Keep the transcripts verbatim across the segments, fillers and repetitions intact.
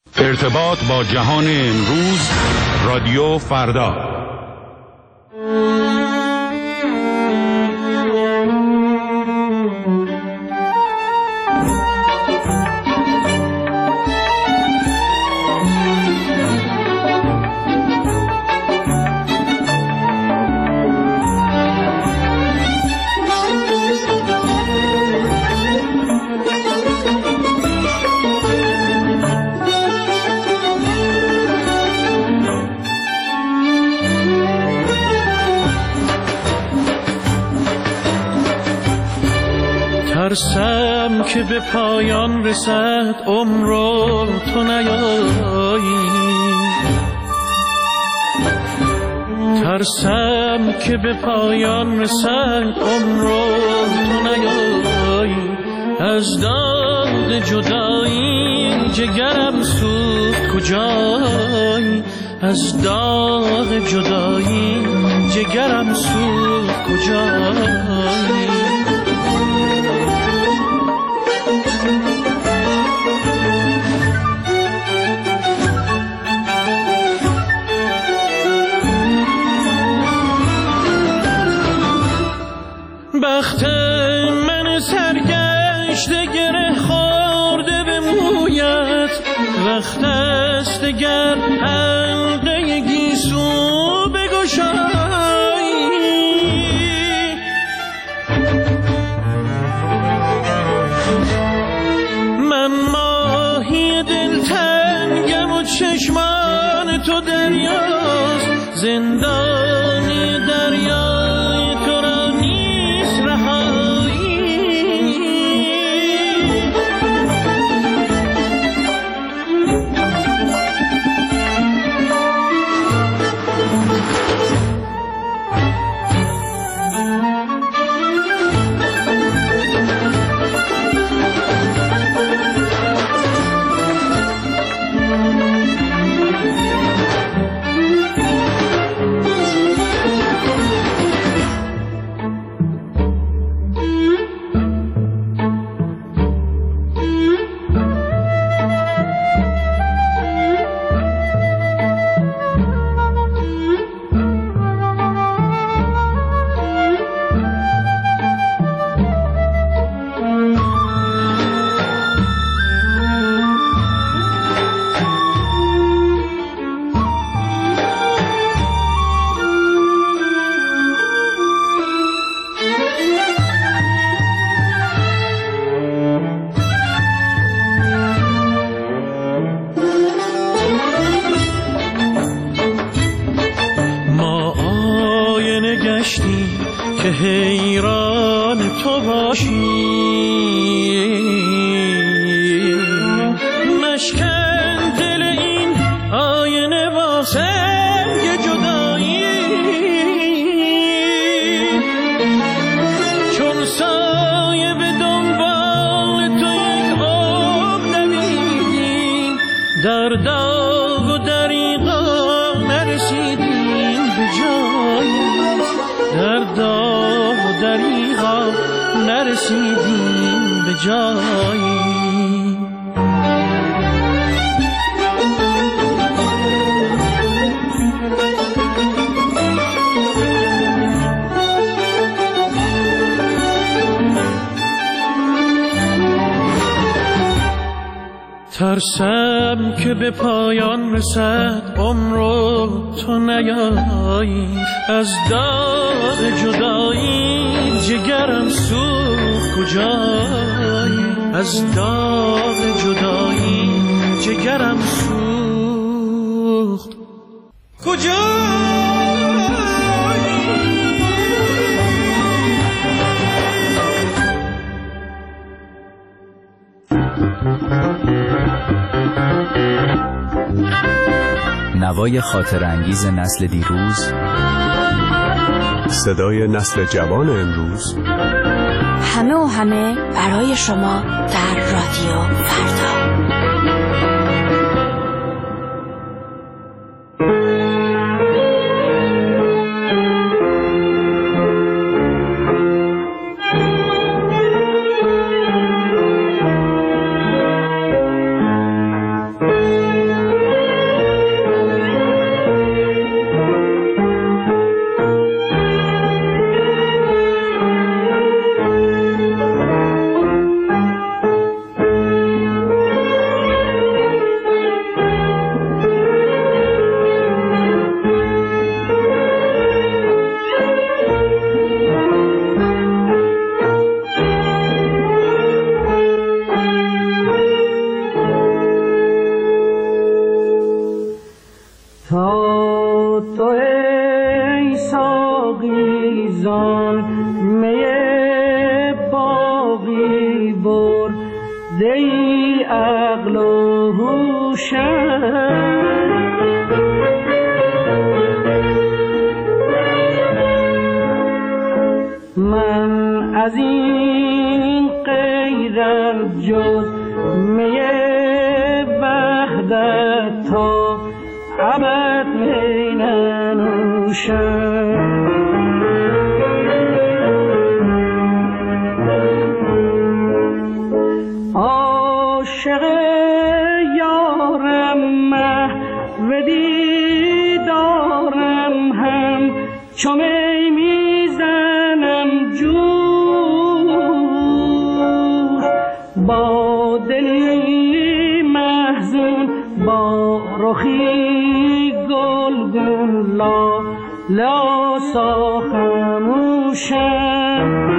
ارتباط با جهان امروز، رادیو فردا. ترسم که به پایان رسد عمر و تو نیایی، ترسم که به پایان رسد عمر و تو نیایی. از داغ جدایی جگرم سوخت کجایی، از داغ جدایی جگرم سوخت کجایی. بخت من سرگشته گره خورده به مویت، وقت است دگر حلقه گیسو بگشایی. من ماهی دلتنگم و چشمان تو دریاست، زندانی دریای تو را نیست رهایی. که حیران تو باشی، مشکن دل این آینه با سنگ جدایی. چون سایه به دنبال تو یک عمر دویدیم، در داغ و دریغا نرسیدیم به جایی، در داغ و دریغا نرسیدیم به جایی. ترسم که به پایان رسد عمر و تو نیایی، از داغ جدایی جگرم سوخت کجایی، از داغ جدایی جگرم سوخت کجایی. نوای خاطر انگیز نسل دیروز، صدای نسل جوان امروز، همه و همه برای شما در رادیو فردا. و هوشم. من از این غیرت جز می وحدت تا ابد می ننوشم. عاشق یارم محو دیدارم هم چو می میزنم جوش. با دلی محزون با رخی گلگون لا لاسا خموشم.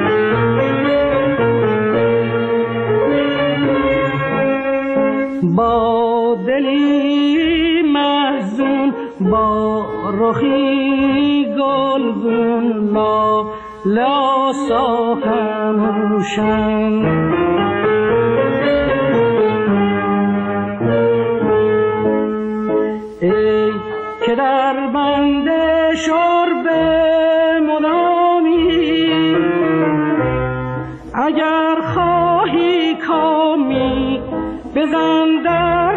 با دلی محزون با رخی گلگون لا لاسا خموشم. ای که در بند شرب مدامی اگر خواهی کامی بزن در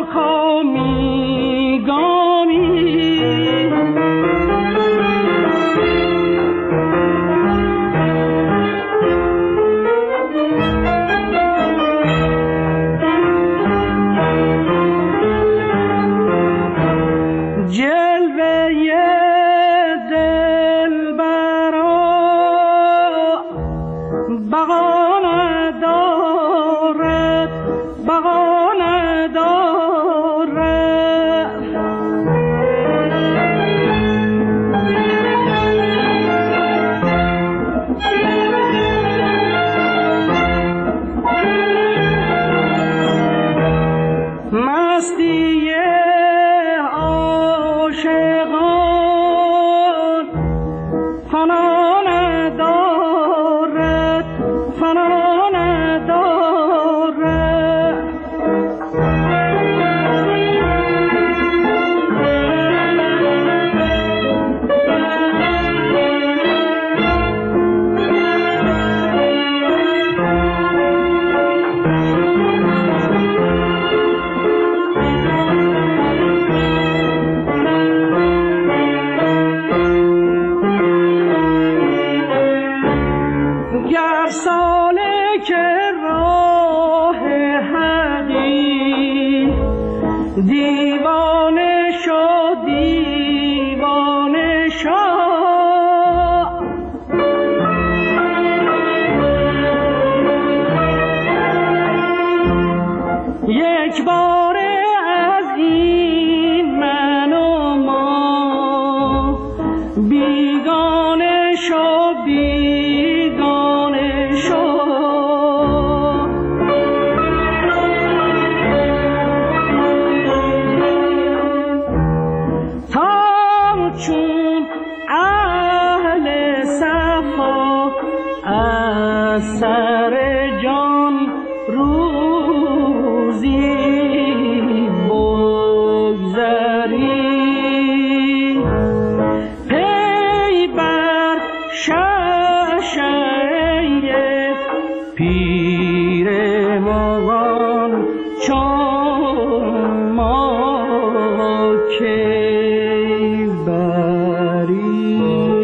ناکامی گامی. جلوه دلبرا بقا ندارد بقا ندارد. مستی عاشقان فنا ندارد فنا ندارد. گر سالک راه حقی دیوانه شو دیوانه شو. یک بار از این من و ما بیگانه شو بیگانه شو. تا چون اهل صفا از سر جان روزی بگذری پی بر ششه پیر مغان چون ما کی بری.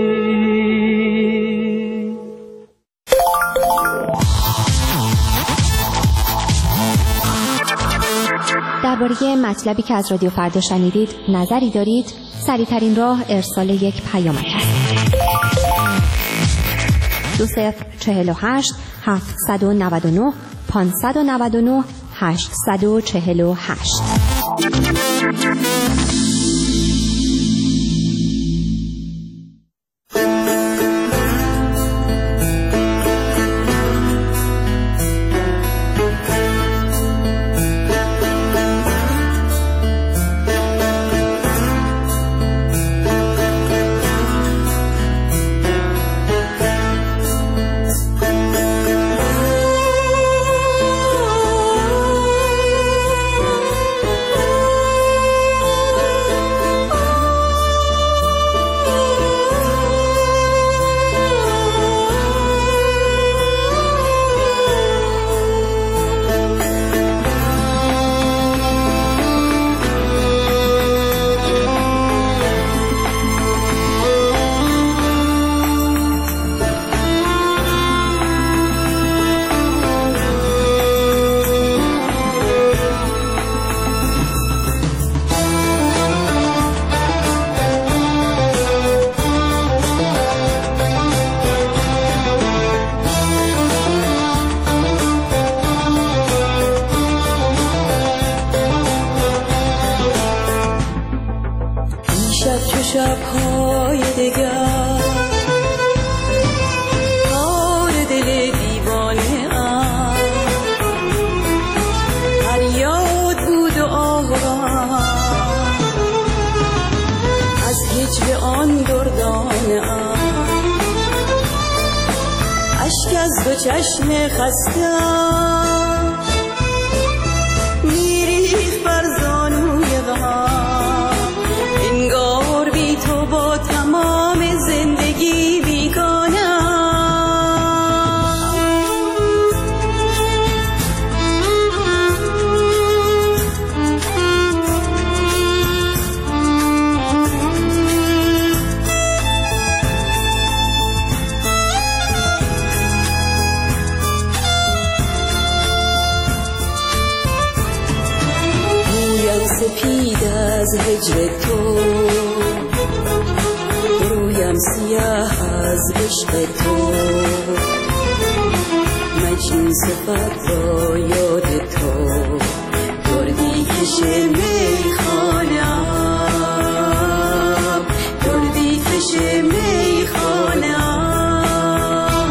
درباره مطلبی که از رادیو فردا شنیدید نظری دارید؟ سریع‌ترین راه ارسال یک پیامک است. دو صفر چهل و هشت هفتصد و نود و نه پانصد و نود و نه هشتصد و چهل و هشت. شانه ام، اشک از دو چشم خستم میریخت بر زانوی غم، انگار بی تو با تمام زندگی بیگانه‌ام. سپید از هجر تو، رویم سیاه از عشق تو، مجنون صفت با یاد تو، دردی کش میخانم، دردی کش میخانم.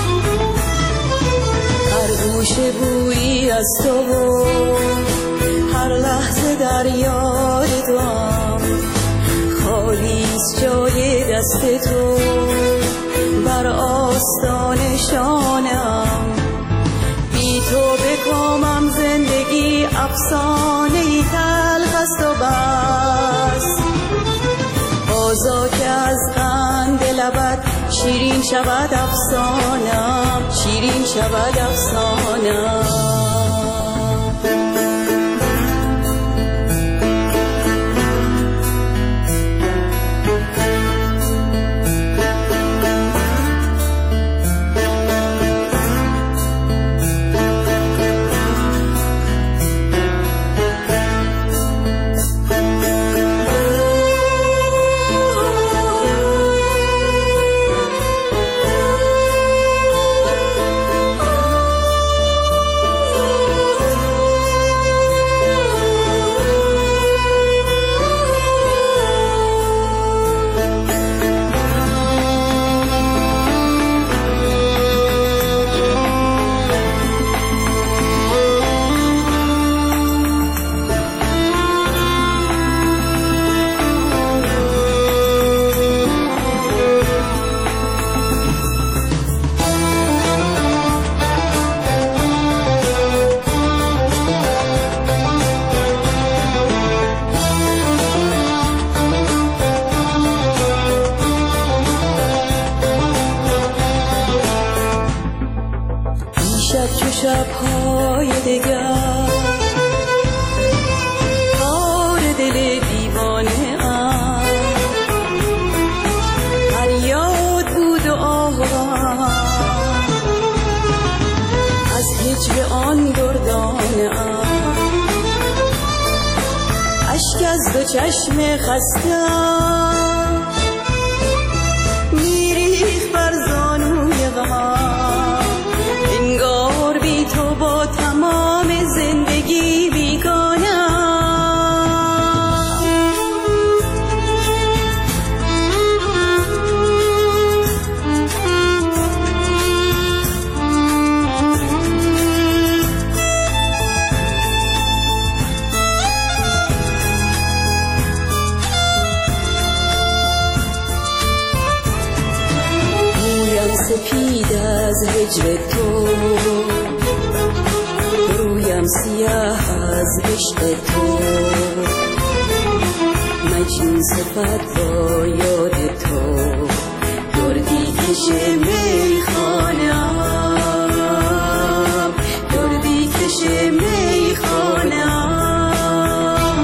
هر گوشه بویی از تو، هر لحظه در یاد توام، خالیست جای دست تو بر آستان شانم. بی تو بکامم زندگی افسانه‌ای تلخ است و بس، بازا که از قند لبت شیرین شود افسانم، شیرین شود افسانم. شب‌های دگر کار دل دیوانه ام، فریاد بود و آوام از هجر آن دردانه ام، اشک از دو چشم خستم میریخت بر زانوی غم، انگار بی تو با تمام زندگی بیگانه‌ام. رویم سپید از هجر تو، رویم سیاه از عشق تو، مجنون صفت با یاد تو، دردی کش میخوانم، دردی کش میخوانم.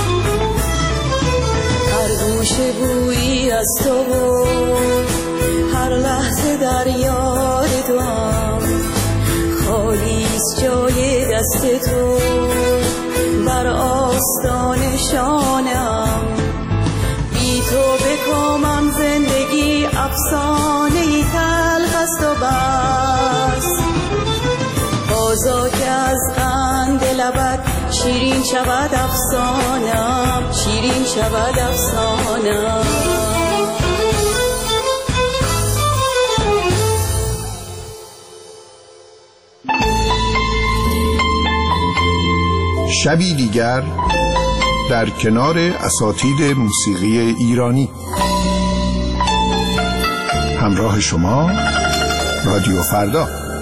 هر گوشه بویی از تو، هر لحظه در یاد توام، خالیست جای دست تو بر آستان شانم. بی تو بکامم زندگی افسانه‌ای تلخ است و بس، بازا که از قند لبت شیرین شود افسانم، شیرین شود افسانم. شبی دیگر در کنار اساتید موسیقی ایرانی. همراه شما رادیو فردا.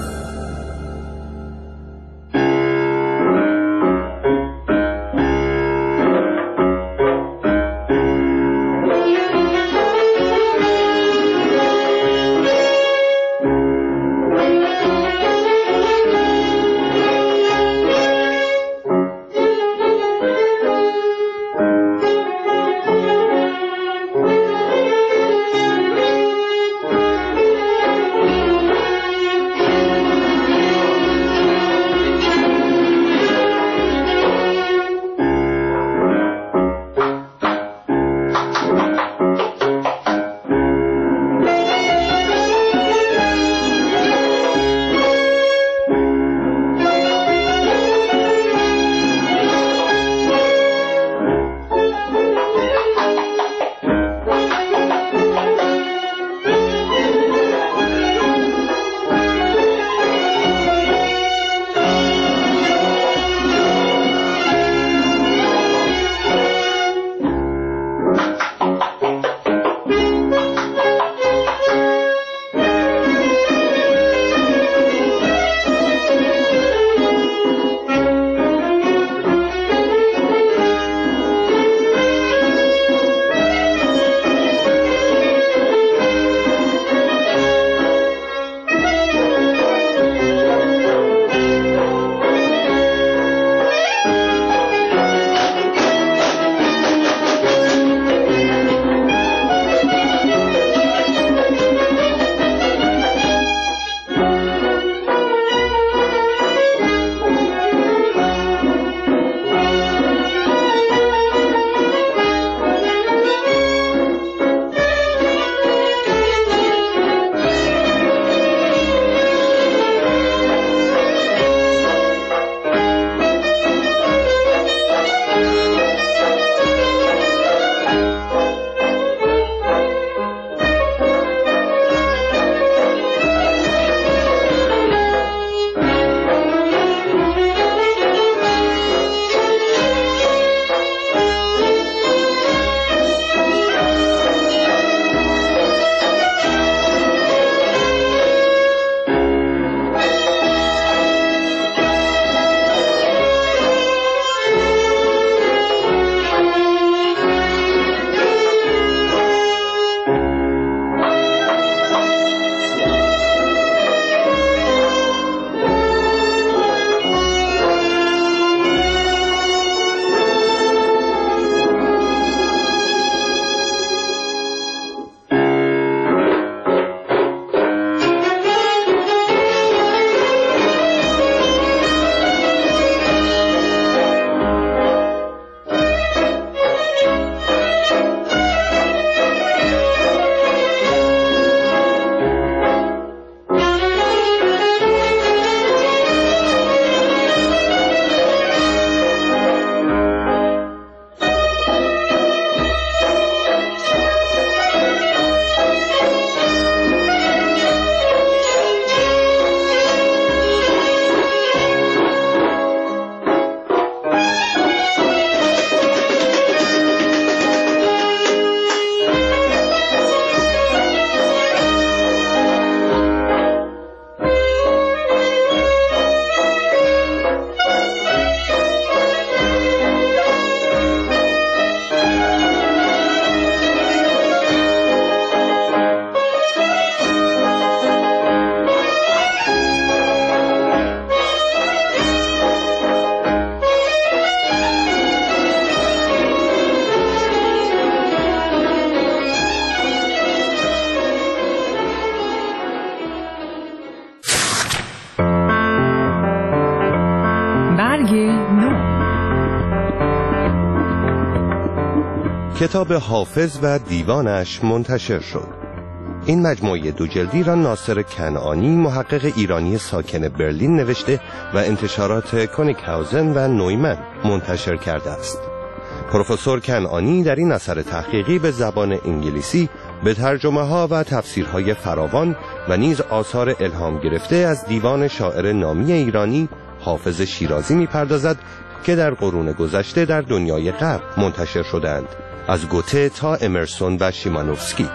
کتاب حافظ و دیوانش منتشر شد. این مجموعه دو جلدی را ناصر کنعانی محقق ایرانی ساکن برلین نوشته و انتشارات کونیکهاوزن و نویمن منتشر کرده است. پروفسور کنعانی در این اثر تحقیقی به زبان انگلیسی به ترجمه ها و تفسیرهای فراوان و نیز آثار الهام گرفته از دیوان شاعر نامی ایرانی حافظ شیرازی می‌پردازد که در قرون گذشته در دنیای غرب منتشر شدند، از گوته تا امرسون و شیمانوفسکی.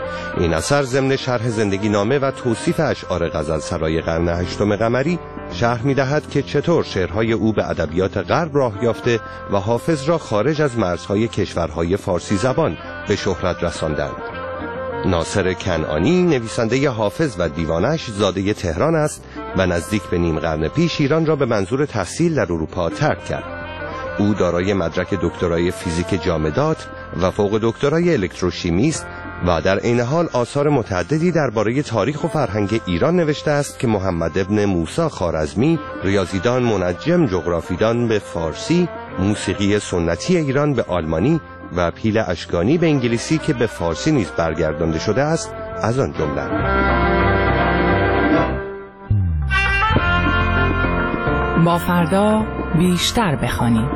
این اثر ضمن شرح زندگی نامه و توصیف اشعار غزلسرای قرن هشتم قمری شرح می‌دهد که چطور شعرهای او به ادبیات غرب راه یافته و حافظ را خارج از مرزهای کشورهای فارسی زبان به شهرت رساندند. ناصر کنعانی نویسنده حافظ و دیوانش زاده تهران است و نزدیک به نیم قرن پیش ایران را به منظور تحصیل در اروپا ترک کرد. او دارای مدرک دکترای فیزیک جامدات و فوق دکترای الکتروشیمی است و در عین حال آثار متعددی درباره تاریخ و فرهنگ ایران نوشته است که محمد ابن موسی خوارزمی، ریاضیدان منجم جغرافیدان به فارسی، موسیقی سنتی ایران به آلمانی و پیل اشکانی به انگلیسی که به فارسی نیز برگردانده شده است از آن جمله. با فردا بیشتر بخوانیم.